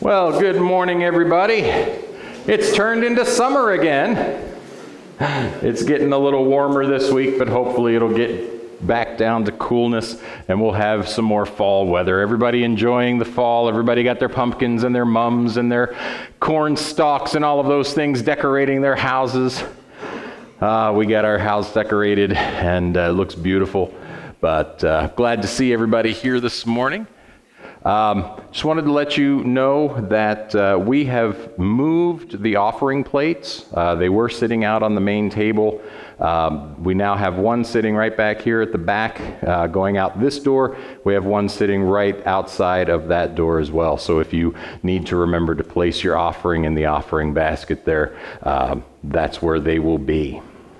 Well, good morning, everybody. It's turned into summer again. It's getting a little warmer this week, but hopefully it'll get back down to coolness and we'll have some more fall weather. Everybody enjoying the fall. Everybody got their pumpkins and their mums and their corn stalks and all of those things decorating their houses. We got our house decorated and it looks beautiful, but glad to see everybody here this morning. Just wanted to let you know that we have moved the offering plates. They were sitting out on the main table. We now have one sitting right back here at the back, going out this door. We have one sitting right outside of that door as well. So if you need to remember to place your offering in the offering basket there, that's where they will be.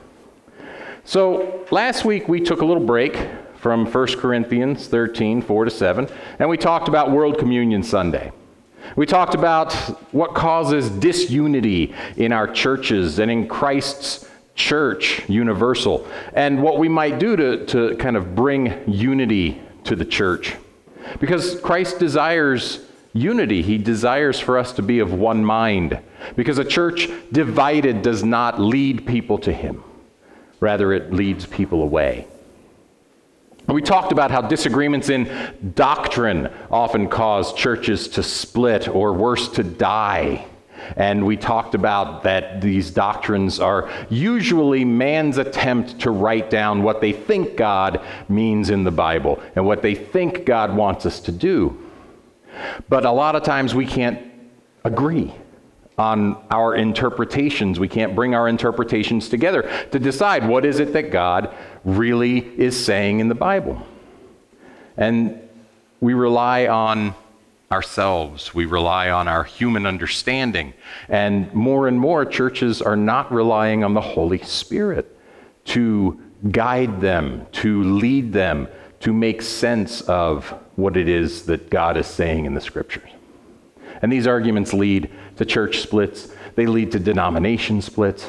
So last week we took a little break from 1 Corinthians 13, 4-7, and we talked about World Communion Sunday. We talked about what causes disunity in our churches and in Christ's church, universal, and what we might do to kind of bring unity to the church. Because Christ desires unity. He desires for us to be of one mind. Because a church divided does not lead people to Him. Rather, it leads people away. We talked about how disagreements in doctrine often cause churches to split or worse, to die. And we talked about that these doctrines are usually man's attempt to write down what they think God means in the Bible and what they think God wants us to do. But a lot of times we can't agree on our interpretations. We can't bring our interpretations together to decide what is it that God really is saying in the Bible. And we rely on ourselves. We rely on our human understanding. And more churches are not relying on the Holy Spirit to guide them, to lead them, to make sense of what it is that God is saying in the Scriptures. And these arguments lead to church splits. They lead to denomination splits.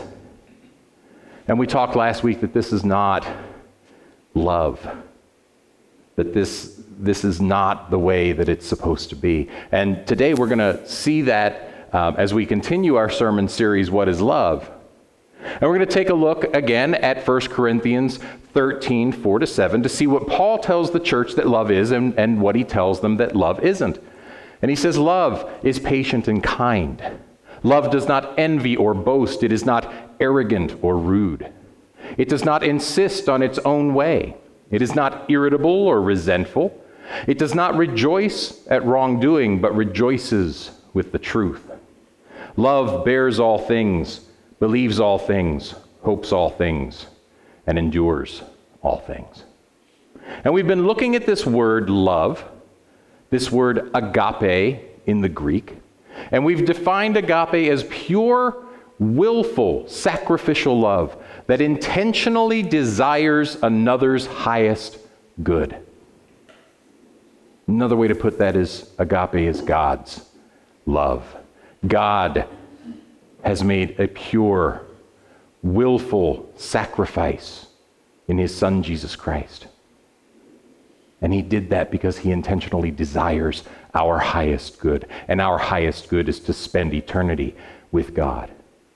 And we talked last week that this is not love. That this is not the way that it's supposed to be. And today we're going to see that as we continue our sermon series, What is Love? And we're going to take a look again at 1 Corinthians 13, 4-7 to see what Paul tells the church that love is and what he tells them that love isn't. And he says, love is patient and kind. Love does not envy or boast. It is not arrogant or rude. It does not insist on its own way. It is not irritable or resentful. It does not rejoice at wrongdoing, but rejoices with the truth. Love bears all things, believes all things, hopes all things, and endures all things. And we've been looking at this word love, this word agape in the Greek, and we've defined agape as pure, willful, sacrificial love that intentionally desires another's highest good. Another way to put that is agape is God's love. God has made a pure, willful sacrifice in His Son, Jesus Christ. And He did that because He intentionally desires our highest good. And our highest good is to spend eternity with God.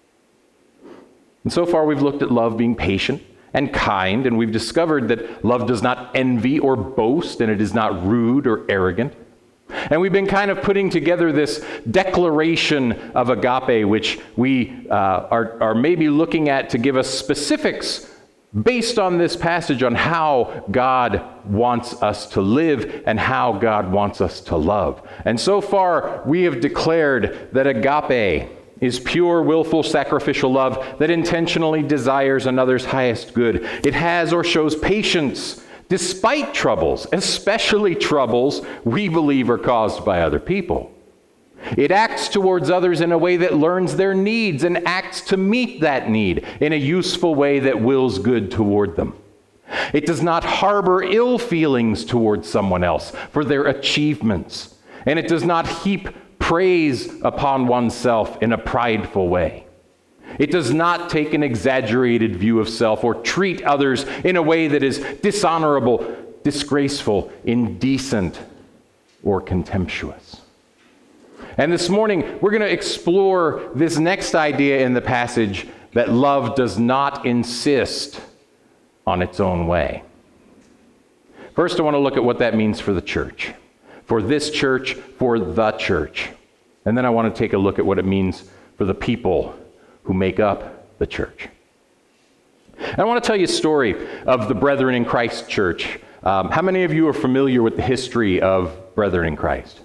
And so far we've looked at love being patient and kind, and we've discovered that love does not envy or boast, and it is not rude or arrogant. And we've been kind of putting together this declaration of agape, which we are maybe looking at to give us specifics based on this passage on how God wants us to live and how God wants us to love. And so far, we have declared that agape is pure, willful, sacrificial love that intentionally desires another's highest good. It has or shows patience despite troubles, especially troubles we believe are caused by other people. It acts towards others in a way that learns their needs and acts to meet that need in a useful way that wills good toward them. It does not harbor ill feelings towards someone else for their achievements, and it does not heap praise upon oneself in a prideful way. It does not take an exaggerated view of self or treat others in a way that is dishonorable, disgraceful, indecent, or contemptuous. And this morning, we're going to explore this next idea in the passage, that love does not insist on its own way. First, I want to look at what that means for the church. For this church, for the church. And then I want to take a look at what it means for the people who make up the church. And I want to tell you a story of the Brethren in Christ Church. How many of you are familiar with the history of Brethren in Christ?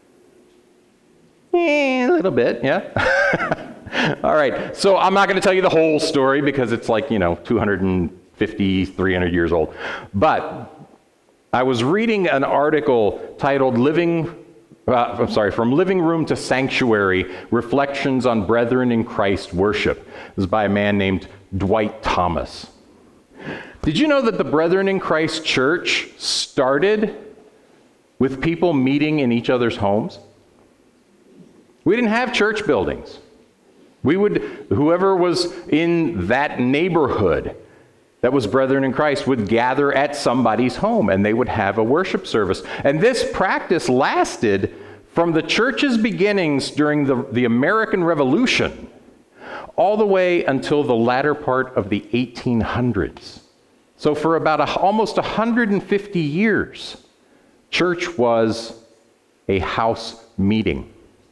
A little bit, yeah. All right, so I'm not going to tell you the whole story because it's like, 250, 300 years old. But I was reading an article titled From Living Room to Sanctuary, Reflections on Brethren in Christ Worship. This is by a man named Dwight Thomas. Did you know that the Brethren in Christ Church started with people meeting in each other's homes? We didn't have church buildings. Whoever was in that neighborhood that was Brethren in Christ would gather at somebody's home and they would have a worship service. And this practice lasted from the church's beginnings during the American Revolution all the way until the latter part of the 1800s. So for about almost 150 years, church was a house meeting.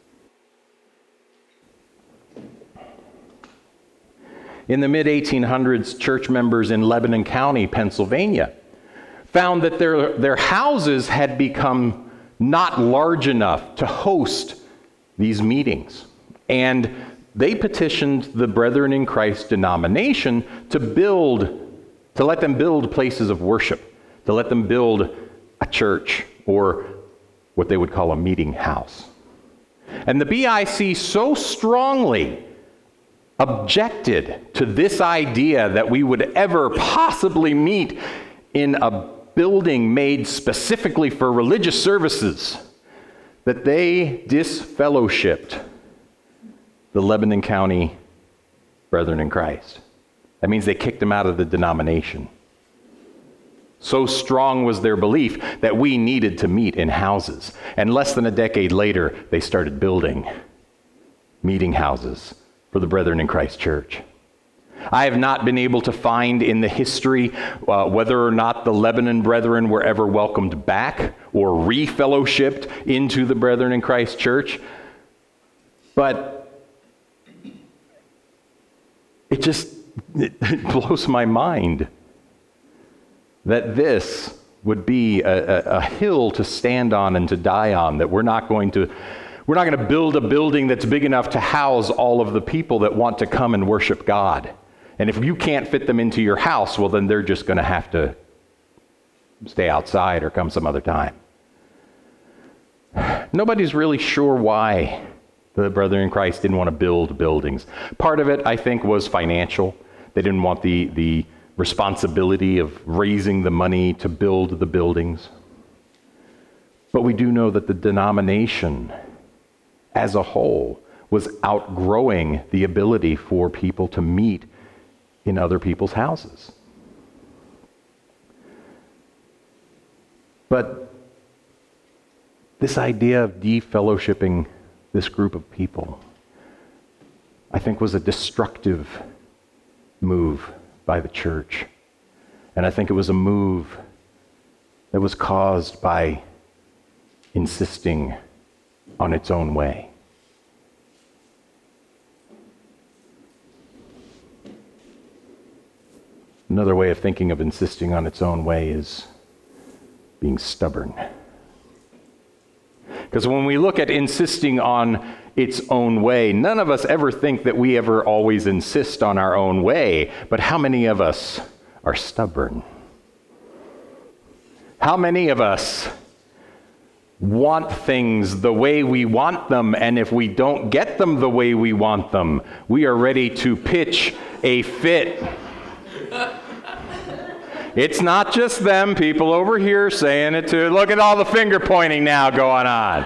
In the mid-1800s, church members in Lebanon County, Pennsylvania, found that their houses had become not large enough to host these meetings. And they petitioned the Brethren in Christ denomination to let them build places of worship, to let them build a church, or what they would call a meeting house. And the BIC so strongly objected to this idea that we would ever possibly meet in a building made specifically for religious services, that they disfellowshipped the Lebanon County Brethren in Christ. That means they kicked them out of the denomination. So strong was their belief that we needed to meet in houses. And less than a decade later, they started building meeting houses for the Brethren in Christ Church. I have not been able to find in the history whether or not the Lebanon Brethren were ever welcomed back or re-fellowshipped into the Brethren in Christ Church. But it blows my mind that this would be a hill to stand on and to die on, that we're not going to build a building that's big enough to house all of the people that want to come and worship God. And if you can't fit them into your house, well, then they're just going to have to stay outside or come some other time. Nobody's really sure why the Brethren in Christ didn't want to build buildings. Part of it, I think, was financial. They didn't want the responsibility of raising the money to build the buildings. But we do know that the denomination as a whole was outgrowing the ability for people to meet in other people's houses. But this idea of defellowshipping this group of people, I think, was a destructive move by the church. And I think it was a move that was caused by insisting on its own way. Another way of thinking of insisting on its own way is being stubborn. Because when we look at insisting on its own way, none of us ever think that we ever always insist on our own way. But how many of us are stubborn? How many of us want things the way we want them, and if we don't get them the way we want them, we are ready to pitch a fit? It's not just them, people over here saying it too. Look at all the finger pointing now going on.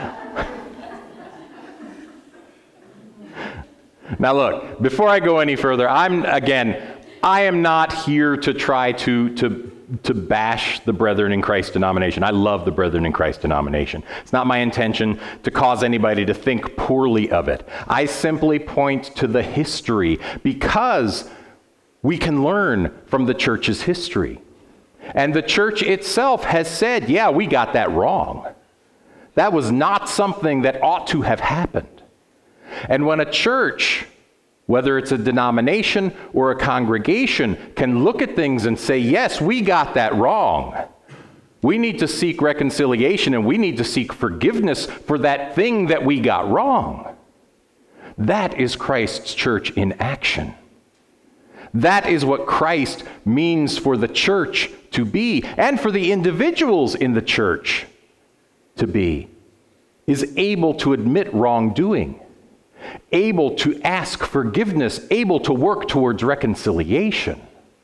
Now look, before I go any further, I am not here to try to to bash the Brethren in Christ denomination. I love the Brethren in Christ denomination. It's not my intention to cause anybody to think poorly of it. I simply point to the history because we can learn from the church's history. And the church itself has said, yeah, we got that wrong. That was not something that ought to have happened. And when a church, whether it's a denomination or a congregation, can look at things and say, yes, we got that wrong. We need to seek reconciliation and we need to seek forgiveness for that thing that we got wrong. That is Christ's church in action. That is what Christ means for the church to be, and for the individuals in the church to be, is able to admit wrongdoing, able to ask forgiveness, able to work towards reconciliation.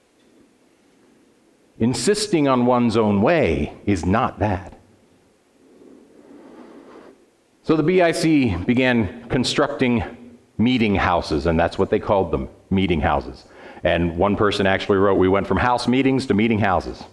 Insisting on one's own way is not that. So the BIC began constructing meeting houses, and that's what they called them, meeting houses. And one person actually wrote, we went from house meetings to meeting houses.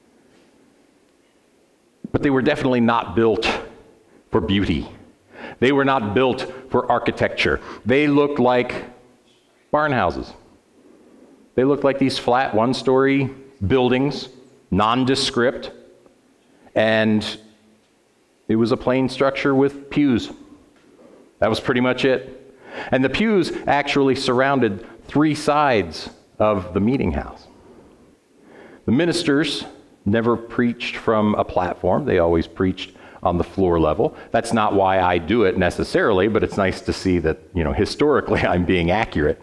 But they were definitely not built for beauty. They were not built for architecture. They looked like barn houses. They looked like these flat one-story buildings, nondescript, and it was a plain structure with pews. That was pretty much it. And the pews actually surrounded 3 sides of the meeting house. The ministers never preached from a platform. They always preached on the floor level. That's not why I do it necessarily, but it's nice to see that, historically I'm being accurate.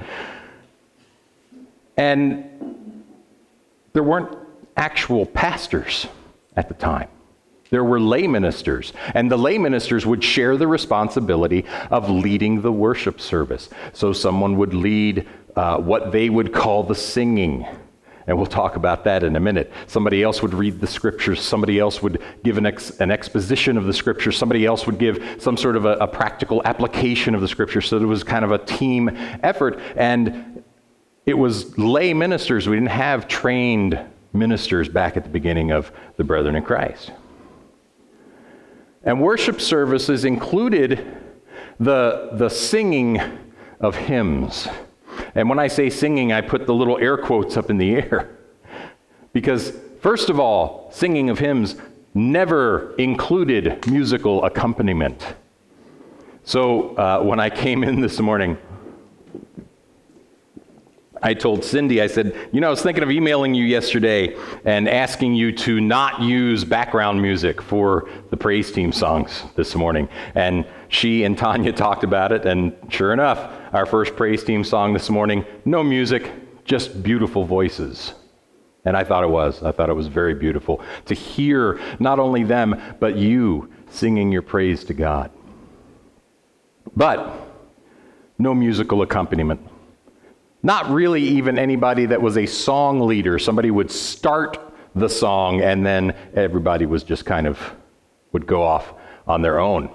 And there weren't actual pastors at the time. There were lay ministers, and the lay ministers would share the responsibility of leading the worship service. So someone would lead what they would call the singing, and we'll talk about that in a minute. Somebody else would read the scriptures. Somebody else would give an exposition of the scriptures. Somebody else would give some sort of a practical application of the scriptures. So there was kind of a team effort, and it was lay ministers. We didn't have trained ministers back at the beginning of the Brethren in Christ. And worship services included the singing of hymns. And when I say singing, I put the little air quotes up in the air. Because, first of all, singing of hymns never included musical accompaniment. So when I came in this morning, I told Cindy, I said, I was thinking of emailing you yesterday and asking you to not use background music for the praise team songs this morning. And she and Tanya talked about it, and sure enough, our first praise team song this morning, no music, just beautiful voices. And I thought it was very beautiful to hear not only them, but you singing your praise to God. But no musical accompaniment. Not really even anybody that was a song leader. Somebody would start the song and then everybody was just would go off on their own.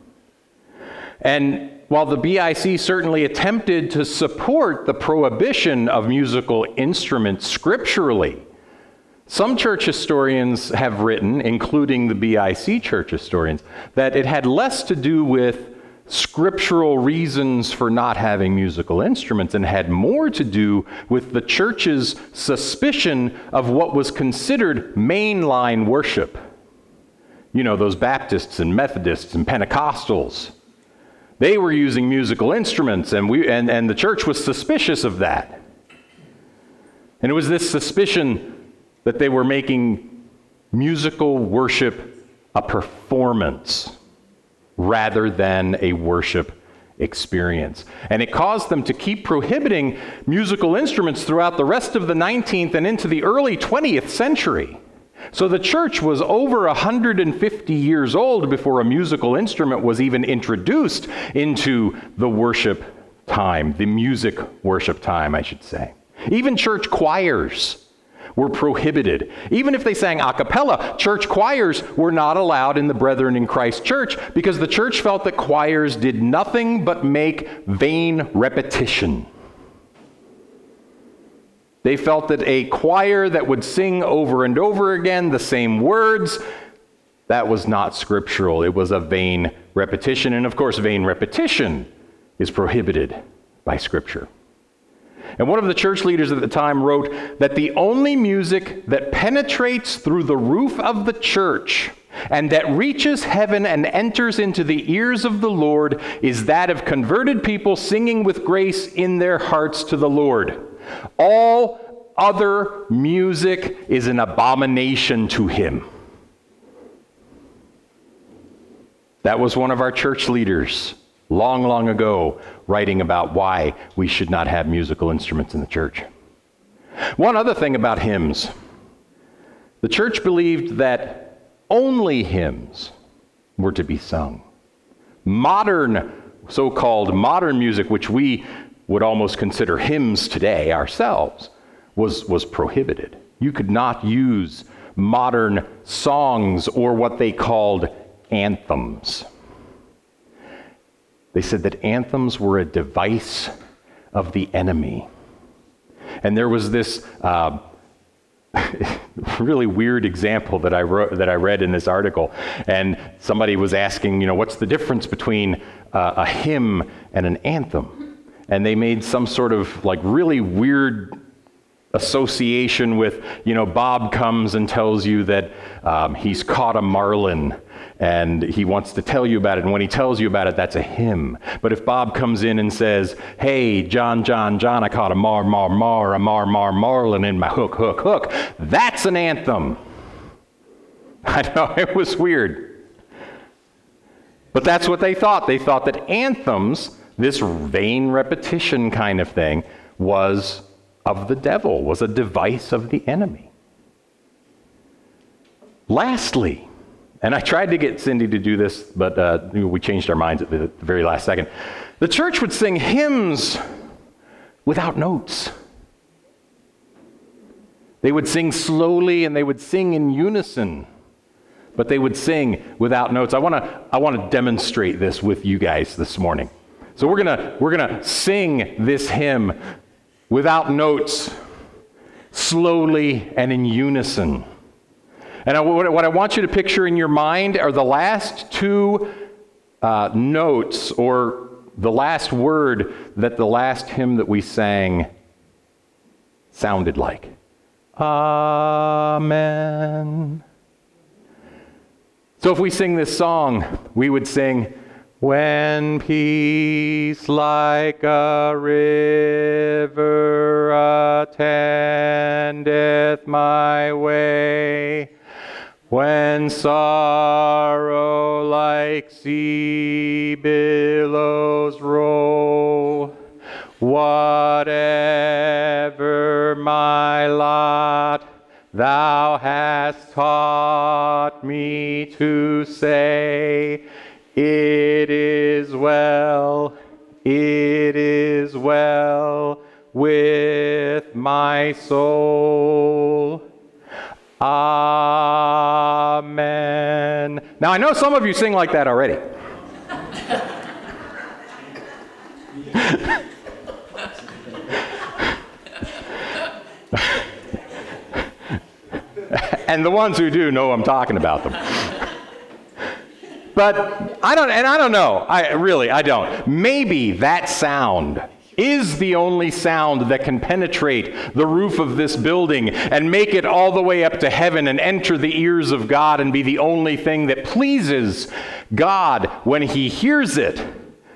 And while the BIC certainly attempted to support the prohibition of musical instruments scripturally, some church historians have written, including the BIC church historians, that it had less to do with scriptural reasons for not having musical instruments and had more to do with the church's suspicion of what was considered mainline worship. Those Baptists and Methodists and Pentecostals. They were using musical instruments, and the church was suspicious of that. And it was this suspicion that they were making musical worship a performance rather than a worship experience. And it caused them to keep prohibiting musical instruments throughout the rest of the 19th and into the early 20th century. So the church was over 150 years old before a musical instrument was even introduced into the worship time, the music worship time, I should say. Even church choirs were prohibited. Even if they sang a cappella, church choirs were not allowed in the Brethren in Christ church because the church felt that choirs did nothing but make vain repetition. They felt that a choir that would sing over and over again the same words, that was not scriptural. It was a vain repetition. And of course, vain repetition is prohibited by Scripture. And one of the church leaders at the time wrote that the only music that penetrates through the roof of the church and that reaches heaven and enters into the ears of the Lord is that of converted people singing with grace in their hearts to the Lord. All other music is an abomination to him. That was one of our church leaders long, long ago writing about why we should not have musical instruments in the church. One other thing about hymns. The church believed that only hymns were to be sung. Modern, so-called modern music, which we would almost consider hymns today ourselves, was prohibited. You could not use modern songs or what they called anthems. They said that anthems were a device of the enemy. And there was this really weird example that I read in this article. And somebody was asking, what's the difference between a hymn and an anthem? And they made some sort of really weird association with, Bob comes and tells you that he's caught a marlin and he wants to tell you about it. And when he tells you about it, that's a hymn. But if Bob comes in and says, hey, John, I caught a marlin in my hook, that's an anthem. I know, it was weird. But that's what they thought. They thought that anthems, this vain repetition kind of thing, was of the devil, was a device of the enemy. Lastly, and I tried to get Cindy to do this, but we changed our minds at the very last second. The church would sing hymns without notes. They would sing slowly and they would sing in unison, but they would sing without notes. I want to demonstrate this with you guys this morning. So we're gonna sing this hymn without notes, slowly and in unison. And what I want you to picture in your mind are the last two notes, or the last word that the last hymn that we sang sounded like. Amen. So if we sing this song, we would sing, when peace like a river attendeth my way, when sorrow like sea billows roll, whatever my lot, thou hast taught me to say, it is well with my soul. Amen. Now, I know some of you sing like that already. And the ones who do know I'm talking about them. But I don't know. I don't. Maybe that sound is the only sound that can penetrate the roof of this building and make it all the way up to heaven and enter the ears of God and be the only thing that pleases God when he hears it.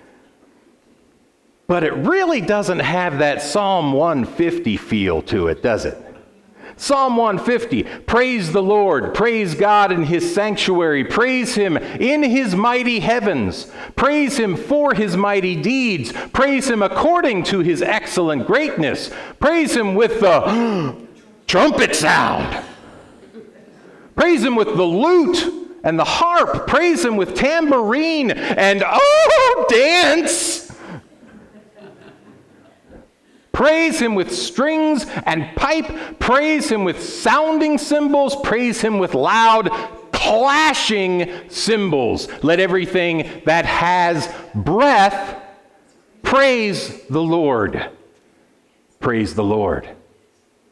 But it really doesn't have that Psalm 150 feel to it, does it? Psalm 150, praise the Lord, praise God in his sanctuary, praise him in his mighty heavens, praise him for his mighty deeds, praise him according to his excellent greatness, praise him with the trumpet sound, praise him with the lute and the harp, praise him with tambourine and dance. Praise him with strings and pipe. Praise him with sounding cymbals. Praise him with loud clashing cymbals. Let everything that has breath praise the Lord. Praise the Lord.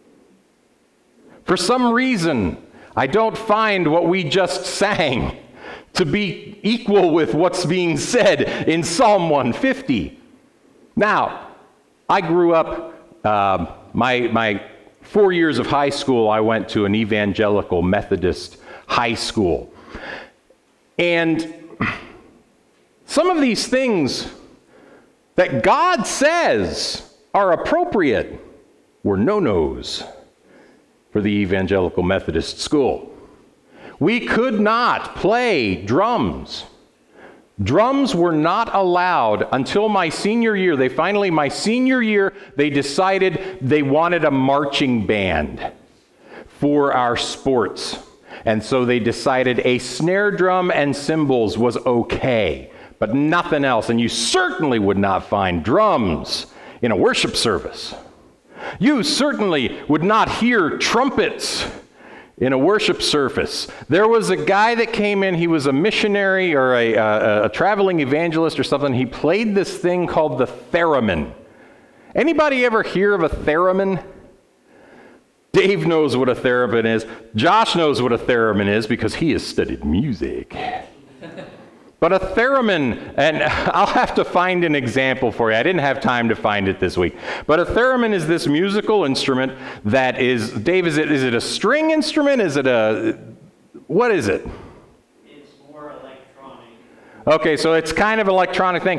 For some reason, I don't find what we just sang to be equal with what's being said in Psalm 150. Now, I grew up, my 4 years of high school, I went to an evangelical Methodist high school. And some of these things that God says are appropriate were no-nos for the evangelical Methodist school. We could not play drums. Drums were not allowed until my senior year. My senior year, they decided they wanted a marching band for our sports. And so they decided a snare drum and cymbals was okay, but nothing else. And you certainly would not find drums in a worship service. You certainly would not hear trumpets in a worship service. There was a guy that came in, he was a missionary or a traveling evangelist or something. He played this thing called the theremin. Anybody ever hear of a theremin? Dave knows what a theremin is. Josh knows what a theremin is because he has studied music. But a theremin, and I'll have to find an example for you. I didn't have time to find it this week. But a theremin is this musical instrument that is, Dave, is it a string instrument? What is it? It's more electronic. Okay, so it's kind of an electronic thing.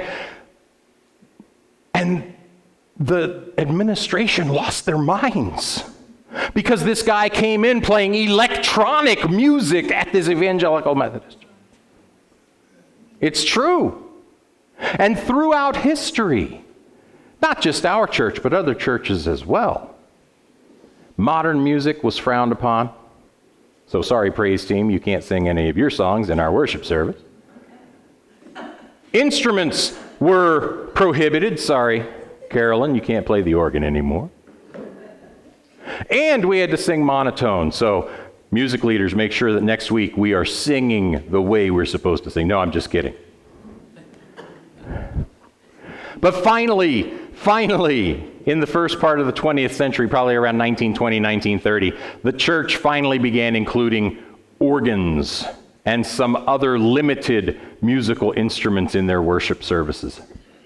And the administration lost their minds because this guy came in playing electronic music at this evangelical Methodist. It's true. And throughout history, not just our church, but other churches as well, modern music was frowned upon. So sorry, praise team, you can't sing any of your songs in our worship service. Instruments were prohibited. Sorry, Carolyn, you can't play the organ anymore. And we had to sing monotone. So music leaders, make sure that next week we are singing the way we're supposed to sing. No, I'm just kidding. But finally, in the first part of the 20th century, probably around 1920, 1930, the church finally began including organs and some other limited musical instruments in their worship services.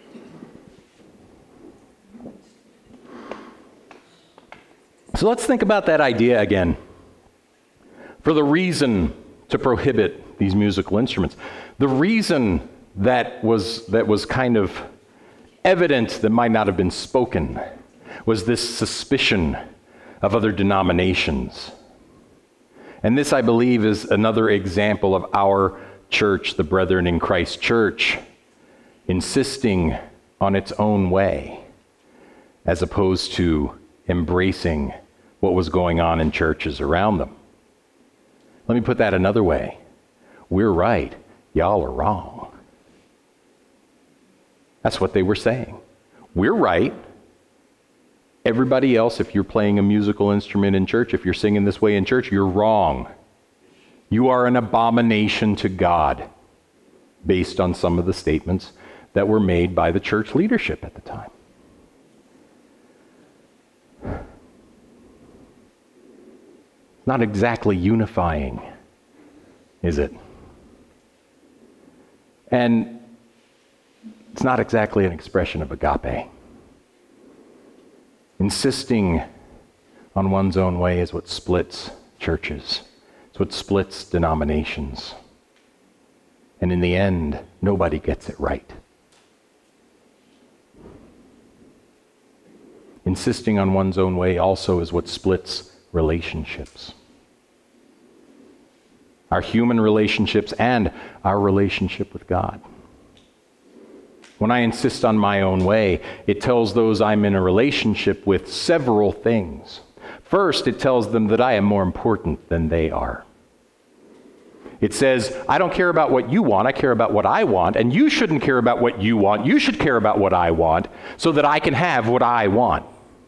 So let's think about that idea again. For the reason to prohibit these musical instruments, the reason that was kind of evident that might not have been spoken was this suspicion of other denominations. And this, I believe, is another example of our church, the Brethren in Christ Church, insisting on its own way as opposed to embracing what was going on in churches around them. Let me put that another way. We're right, y'all are wrong. That's what they were saying. We're right. Everybody else, if you're playing a musical instrument in church, if you're singing this way in church, you're wrong. You are an abomination to God, based on some of the statements that were made by the church leadership at the time. Not exactly unifying, is it? And it's not exactly an expression of agape. Insisting on one's own way is what splits churches. It's what splits denominations. And in the end, nobody gets it right. Insisting on one's own way also is what splits relationships. Our human relationships and our relationship with God. When I insist on my own way, it tells those I'm in a relationship with several things. First, it tells them that I am more important than they are. It says, I don't care about what you want, I care about what I want, and you shouldn't care about what you want, you should care about what I want, so that I can have what I want.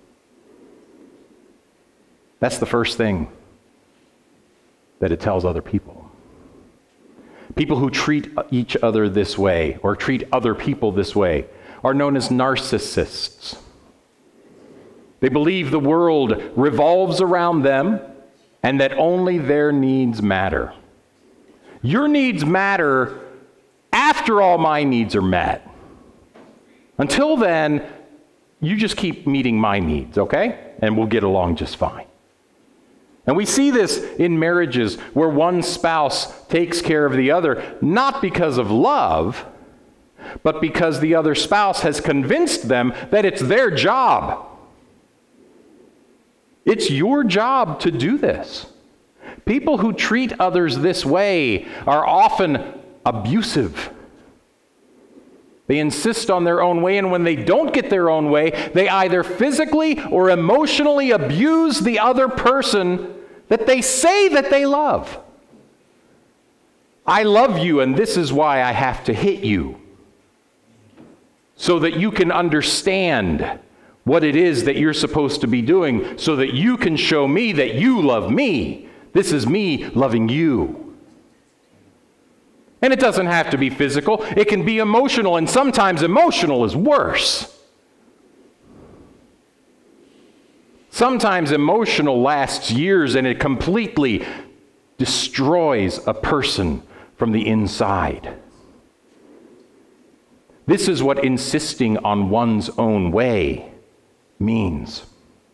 That's the first thing that it tells other people. People who treat each other this way, or treat other people this way, are known as narcissists. They believe the world revolves around them, and that only their needs matter. Your needs matter after all my needs are met. Until then, you just keep meeting my needs, okay? And we'll get along just fine. And we see this in marriages where one spouse takes care of the other, not because of love, but because the other spouse has convinced them that it's their job. It's your job to do this. People who treat others this way are often abusive. They insist on their own way, and when they don't get their own way, they either physically or emotionally abuse the other person that they say that they love. I love you, and this is why I have to hit you, so that you can understand what it is that you're supposed to be doing, so that you can show me that you love me. This is me loving you. And it doesn't have to be physical. It can be emotional, and sometimes emotional is worse. Sometimes emotional lasts years, and it completely destroys a person from the inside. This is what insisting on one's own way means.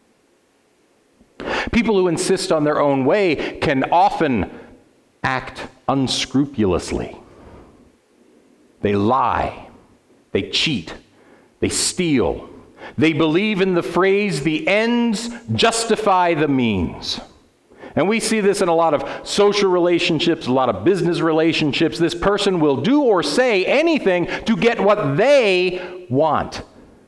People who insist on their own way can often act unscrupulously. They lie, they cheat, they steal. They believe in the phrase, the ends justify the means. And we see this in a lot of social relationships, a lot of business relationships. This person will do or say anything to get what they want.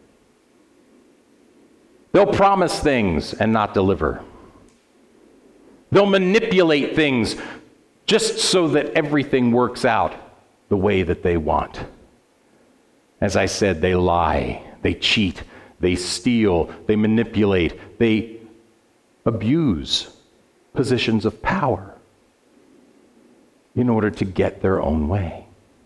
They'll promise things and not deliver. They'll manipulate things just so that everything works out the way that they want. As I said, they lie, they cheat, they steal, they manipulate, they abuse positions of power in order to get their own way.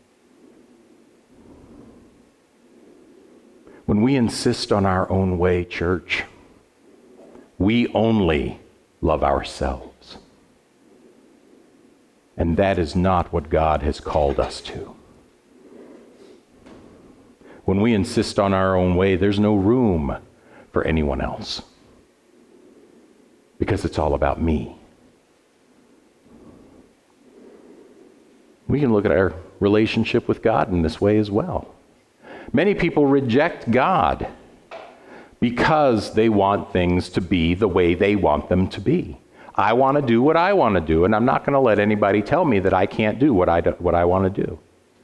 When we insist on our own way, church, we only love ourselves. And that is not what God has called us to. When we insist on our own way, there's no room for anyone else, because it's all about me. We can look at our relationship with God in this way as well. Many people reject God because they want things to be the way they want them to be. I want to do what I want to do, and I'm not going to let anybody tell me that I can't do what I want to do.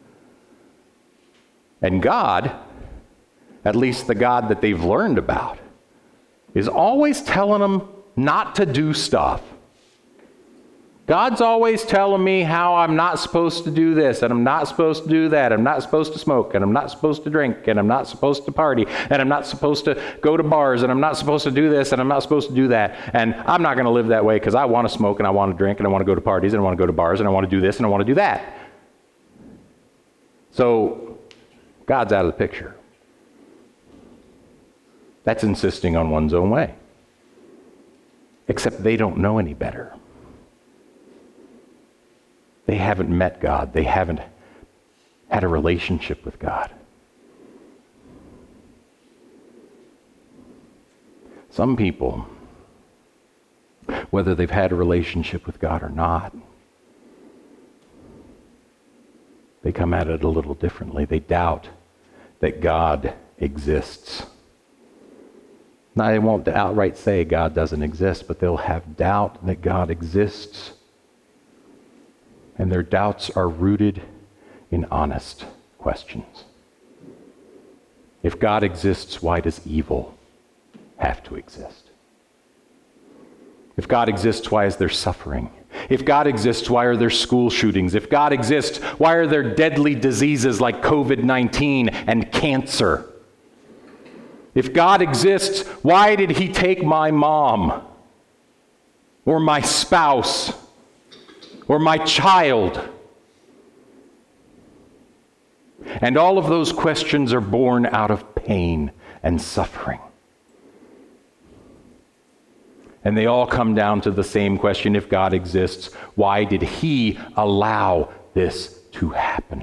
And God, at least the God that they've learned about, is always telling them not to do stuff. God's always telling me how I'm not supposed to do this, and I'm not supposed to do that, I'm not supposed to smoke, and I'm not supposed to drink, and I'm not supposed to party, and I'm not supposed to go to bars, and I'm not supposed to do this, and I'm not supposed to do that, and I'm not going to live that way because I want to smoke, and I want to drink, and I want to go to parties, and I want to go to bars, and I want to do this, and I want to do that. So, God's out of the picture. That's insisting on one's own way. Except they don't know any better. They haven't met God. They haven't had a relationship with God. Some people, whether they've had a relationship with God or not, they come at it a little differently. They doubt that God exists. Now, they won't outright say God doesn't exist, but they'll have doubt that God exists. And their doubts are rooted in honest questions. If God exists, why does evil have to exist? If God exists, why is there suffering? If God exists, why are there school shootings? If God exists, why are there deadly diseases like COVID-19 and cancer? If God exists, why did he take my mom or my spouse or my child? And all of those questions are born out of pain and suffering. And they all come down to the same question: if God exists, why did he allow this to happen?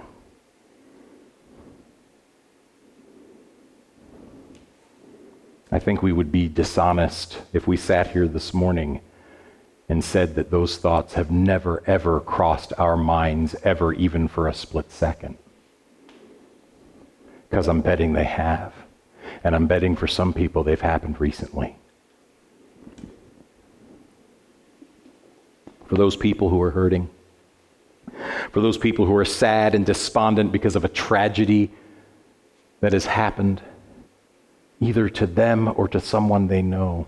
I think we would be dishonest if we sat here this morning and said that those thoughts have never, ever crossed our minds, ever, even for a split second. Because I'm betting they have. And I'm betting for some people they've happened recently. For those people who are hurting, for those people who are sad and despondent because of a tragedy that has happened, either to them or to someone they know,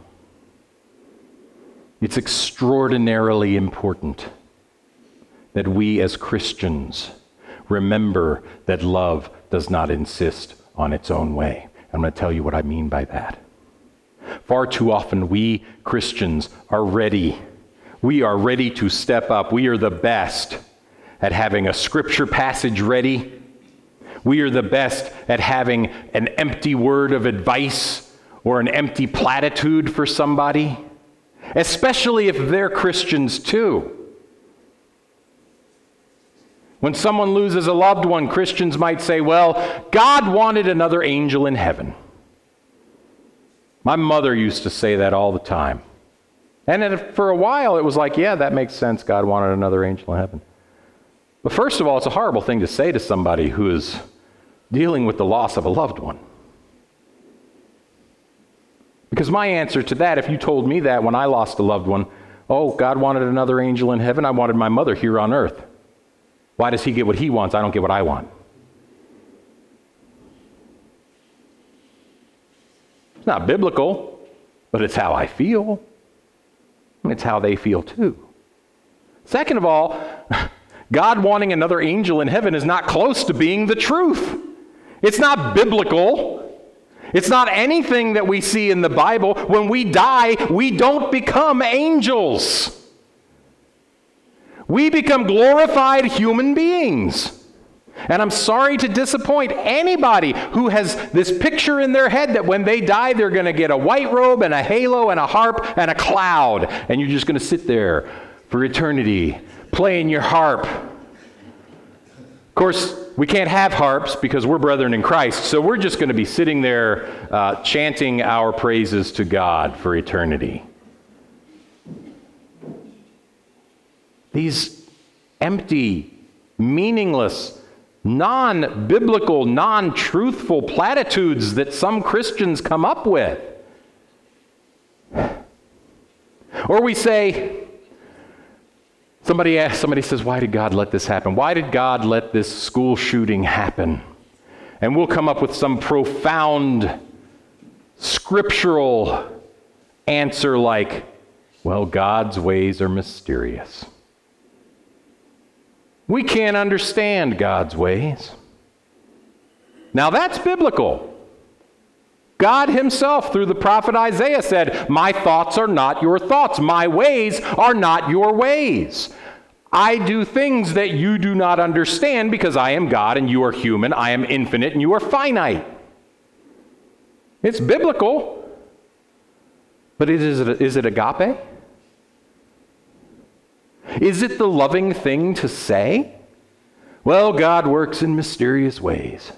it's extraordinarily important that we as Christians remember that love does not insist on its own way. I'm going to tell you what I mean by that. Far too often we Christians are ready. We are ready to step up. We are the best at having a scripture passage ready. We are the best at having an empty word of advice or an empty platitude for somebody, especially if they're Christians too. When someone loses a loved one, Christians might say, well, God wanted another angel in heaven. My mother used to say that all the time. And then for a while, it was like, yeah, that makes sense. God wanted another angel in heaven. But first of all, it's a horrible thing to say to somebody who is dealing with the loss of a loved one. Because my answer to that, if you told me that when I lost a loved one, oh, God wanted another angel in heaven, I wanted my mother here on earth. Why does he get what he wants? I don't get what I want. It's not biblical, but it's how I feel. And it's how they feel too. Second of all, God wanting another angel in heaven is not close to being the truth. It's not biblical. It's not anything that we see in the Bible. When we die, we don't become angels. We become glorified human beings. And I'm sorry to disappoint anybody who has this picture in their head that when they die, they're going to get a white robe and a halo and a harp and a cloud. And you're just going to sit there for eternity playing your harp. Of course, we can't have harps because we're brethren in Christ. So we're just going to be sitting there chanting our praises to God for eternity. These empty, meaningless, non-biblical, non-truthful platitudes that some Christians come up with. Or we say, somebody says, why did God let this happen? Why did God let this school shooting happen? And we'll come up with some profound scriptural answer like, well, God's ways are mysterious. We can't understand God's ways. Now that's biblical. God himself, through the prophet Isaiah, said, my thoughts are not your thoughts. My ways are not your ways. I do things that you do not understand because I am God and you are human. I am infinite and you are finite. It's biblical. But is it agape? Is it the loving thing to say? Well, God works in mysterious ways.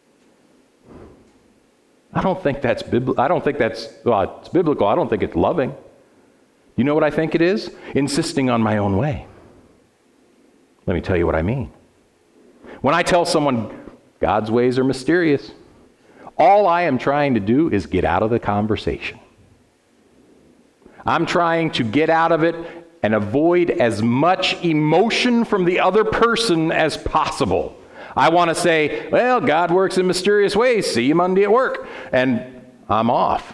I don't think that's biblical. It's biblical. I don't think it's loving. You know what I think it is? Insisting on my own way. Let me tell you what I mean. When I tell someone God's ways are mysterious, all I am trying to do is get out of the conversation. I'm trying to get out of it and avoid as much emotion from the other person as possible. I want to say, well, God works in mysterious ways. See you Monday at work. And I'm off.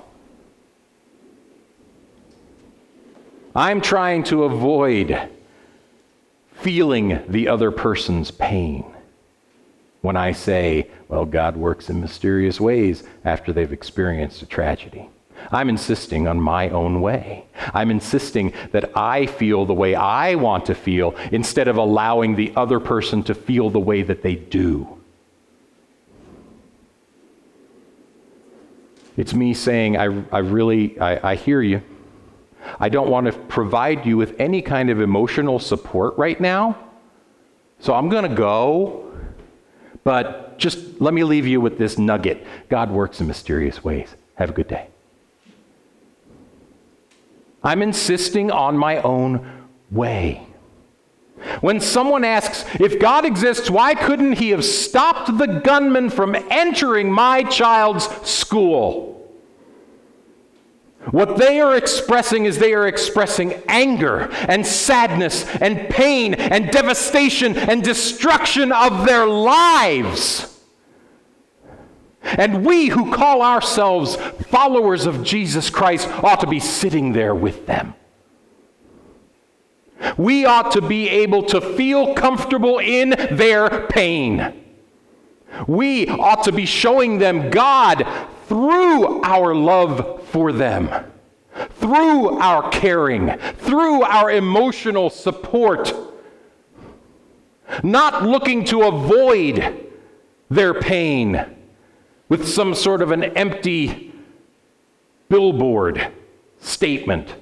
I'm trying to avoid feeling the other person's pain when I say, well, God works in mysterious ways after they've experienced a tragedy. I'm insisting on my own way. I'm insisting that I feel the way I want to feel instead of allowing the other person to feel the way that they do. It's me saying, I hear you. I don't want to provide you with any kind of emotional support right now. So I'm going to go, but just let me leave you with this nugget. God works in mysterious ways. Have a good day. I'm insisting on my own way. When someone asks, if God exists, why couldn't he have stopped the gunman from entering my child's school? What they are expressing is they are expressing anger and sadness and pain and devastation and destruction of their lives. And we who call ourselves followers of Jesus Christ ought to be sitting there with them. We ought to be able to feel comfortable in their pain. We ought to be showing them God through our love for them, through our caring, through our emotional support, not looking to avoid their pain with some sort of an empty billboard statement.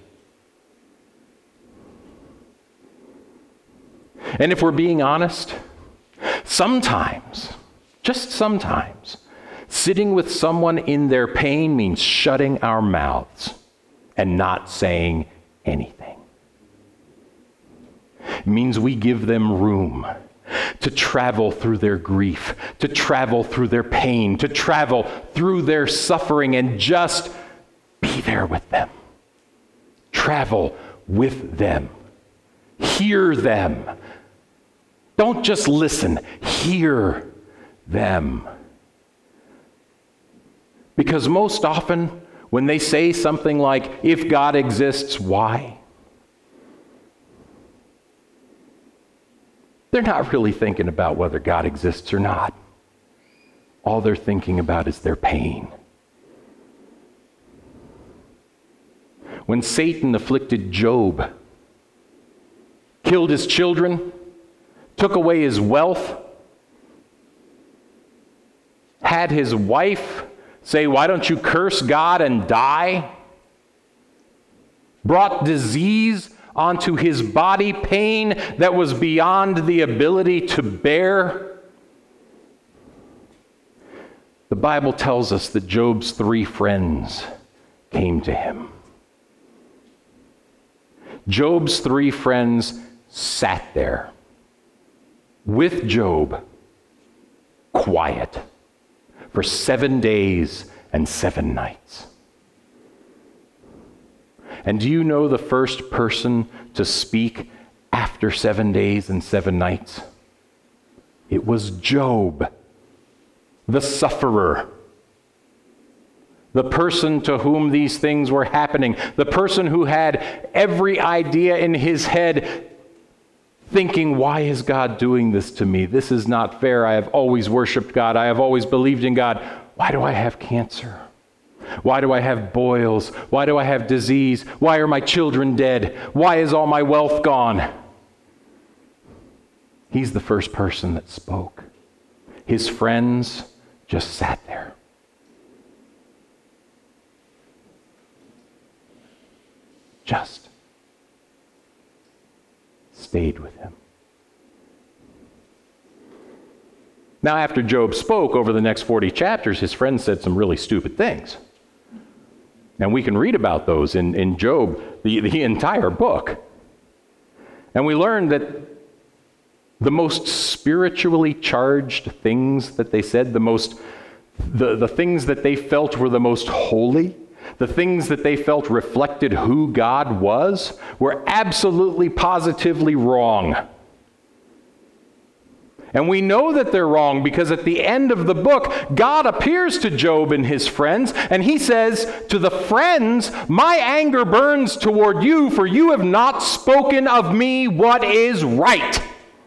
And if we're being honest, sometimes, just sometimes, sitting with someone in their pain means shutting our mouths and not saying anything. It means we give them room to travel through their grief, to travel through their pain, to travel through their suffering, and just be there with them. Travel with them. Hear them. Don't just listen. Hear them. Because most often, when they say something like, if God exists, why? They're not really thinking about whether God exists or not. All they're thinking about is their pain. When Satan afflicted Job, killed his children, took away his wealth, had his wife say, why don't you curse God and die? Brought disease onto his body, pain that was beyond the ability to bear. The Bible tells us that Job's 3 friends came to him. Job's 3 friends sat there with Job, quiet, for 7 days and 7 nights. And do you know the first person to speak after 7 days and 7 nights? It was Job, the sufferer, the person to whom these things were happening, the person who had every idea in his head thinking, why is God doing this to me? This is not fair. I have always worshiped God. I have always believed in God. Why do I have cancer? Why do I have boils? Why do I have disease? Why are my children dead? Why is all my wealth gone? He's the first person that spoke. His friends just sat there. Just stayed with him. Now, after Job spoke over the next 40 chapters, his friends said some really stupid things. And we can read about those in Job, the entire book. And we learn that the most spiritually charged things that they said, the things that they felt were the most holy, the things that they felt reflected who God was, were absolutely positively wrong. And we know that they're wrong because at the end of the book, God appears to Job and his friends, and he says to the friends, my anger burns toward you, for you have not spoken of me what is right.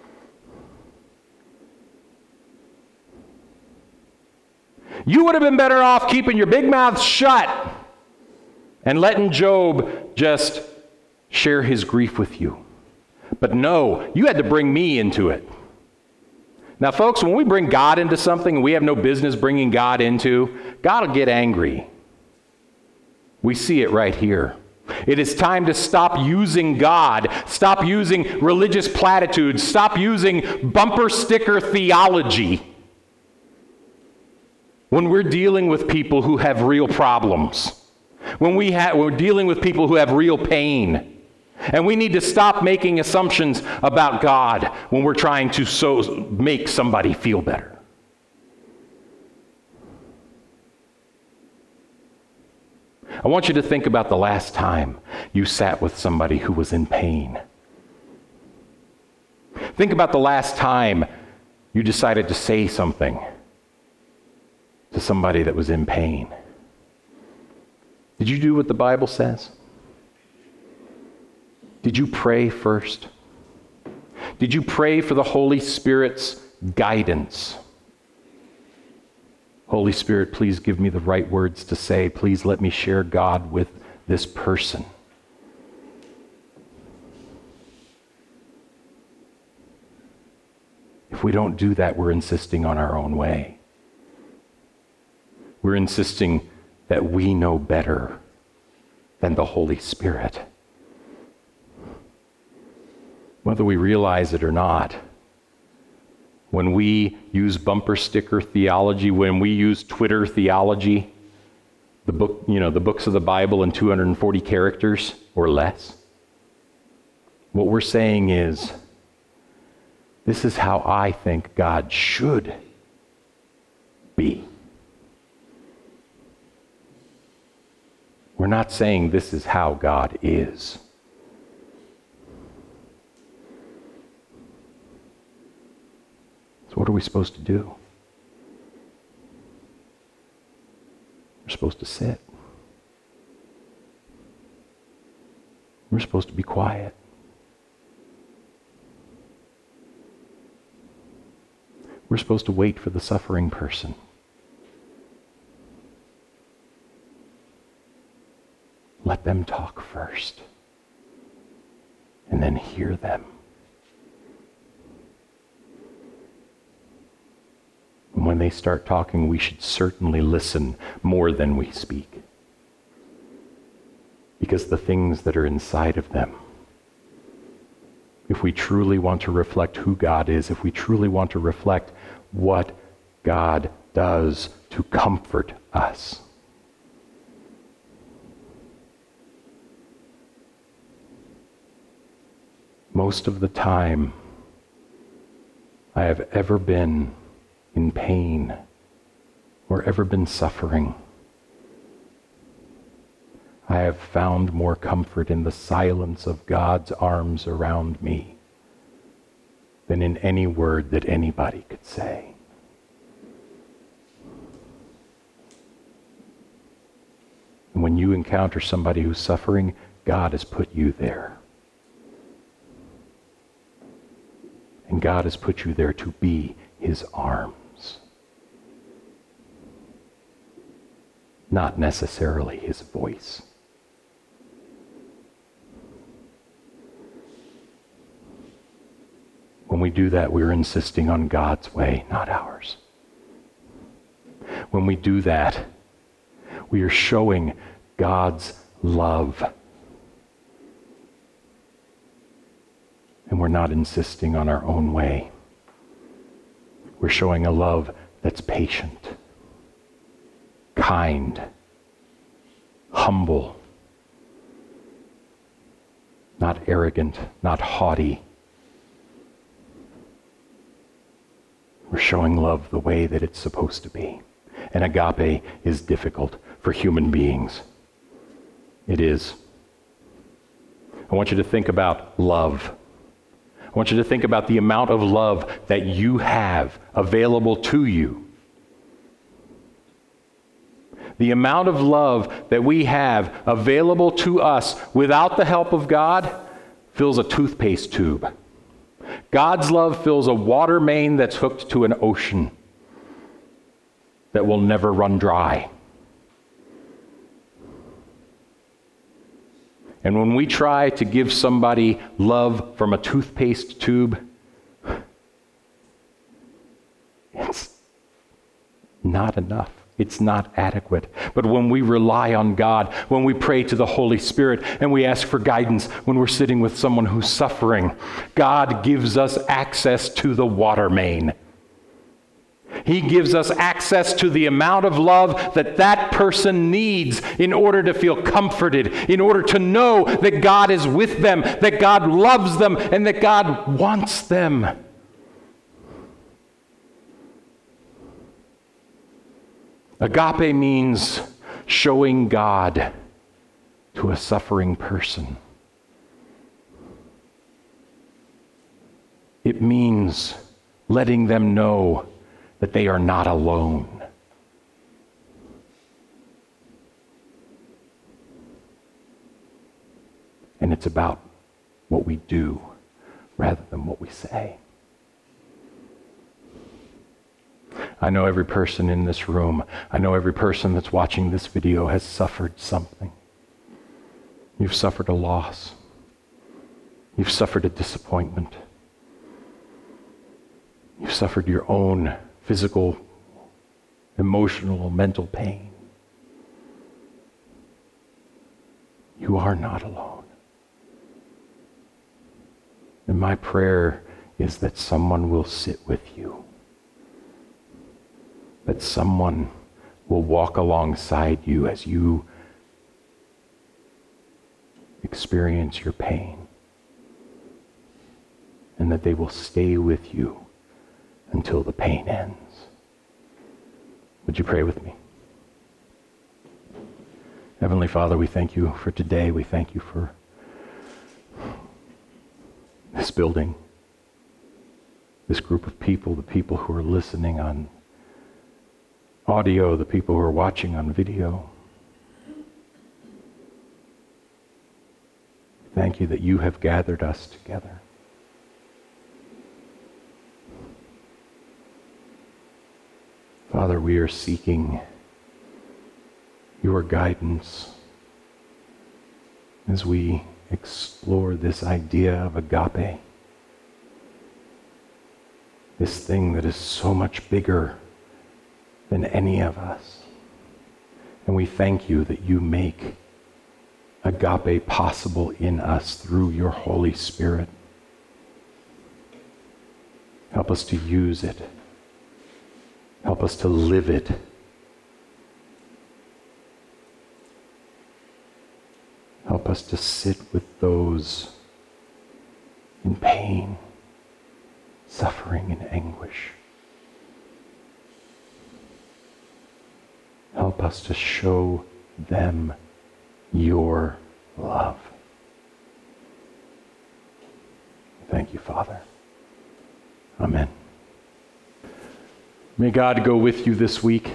You would have been better off keeping your big mouth shut and letting Job just share his grief with you. But no, you had to bring me into it. Now, folks, when we bring God into something we have no business bringing God into, God will get angry. We see it right here. It is time to stop using God, stop using religious platitudes, stop using bumper sticker theology when we're dealing with people who have real problems, when we're dealing with people who have real pain. And we need to stop making assumptions about God when we're trying to make somebody feel better. I want you to think about the last time you sat with somebody who was in pain. Think about the last time you decided to say something to somebody that was in pain. Did you do what the Bible says? Did you pray first? Did you pray for the Holy Spirit's guidance? Holy Spirit, please give me the right words to say. Please let me share God with this person. If we don't do that, we're insisting on our own way. We're insisting that we know better than the Holy Spirit. Whether we realize it or not, when we use bumper sticker theology, when we use Twitter theology, the books of the Bible in 240 characters or less, what we're saying is, this is how I think God should be. We're not saying this is how God is. So what are we supposed to do? We're supposed to sit. We're supposed to be quiet. We're supposed to wait for the suffering person. Let them talk first, and then hear them. And when they start talking, we should certainly listen more than we speak. Because the things that are inside of them, if we truly want to reflect who God is, if we truly want to reflect what God does to comfort us, most of the time I have ever been in pain or ever been suffering, I have found more comfort in the silence of God's arms around me than in any word that anybody could say. And when you encounter somebody who's suffering, God has put you there. And God has put you there to be his arms, not necessarily his voice. When we do that, we're insisting on God's way, not ours. When we do that, we are showing God's love. And we're not insisting on our own way. We're showing a love that's patient, kind, humble, not arrogant, not haughty. We're showing love the way that it's supposed to be. And agape is difficult for human beings. It is. I want you to think about love. I want you to think about the amount of love that you have available to you. The amount of love that we have available to us without the help of God fills a toothpaste tube. God's love fills a water main that's hooked to an ocean that will never run dry. And when we try to give somebody love from a toothpaste tube, it's not enough. it's not adequate. But when we rely on God, when we pray to the Holy Spirit and we ask for guidance when we're sitting with someone who's suffering, God gives us access to the water main. He gives us access to the amount of love that that person needs in order to feel comforted, in order to know that God is with them, that God loves them, and that God wants them. Agape means showing God to a suffering person. It means letting them know that they are not alone. And it's about what we do rather than what we say. I know every person in this room, I know every person that's watching this video has suffered something. You've suffered a loss. You've suffered a disappointment. You've suffered your own physical, emotional, mental pain. You are not alone. And my prayer is that someone will sit with you. That someone will walk alongside you as you experience your pain. And that they will stay with you until the pain ends. Would you pray with me? Heavenly Father, we thank you for today. We thank you for this building, this group of people, the people who are listening on audio, the people who are watching on video. Thank you that you have gathered us together. Father, we are seeking your guidance as we explore this idea of agape, this thing that is so much bigger than any of us. And we thank you that you make agape possible in us through your Holy Spirit. Help us to use it. Help us to live it. Help us to sit with those in pain, suffering, and anguish. Help us to show them your love. Thank you, Father. Amen. May God go with you this week.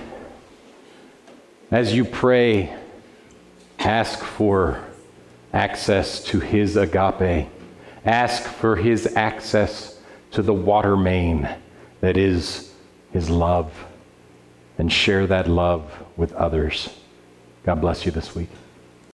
As you pray, ask for access to his agape. Ask for his access to the water main that is his love, and share that love with others. God bless you this week.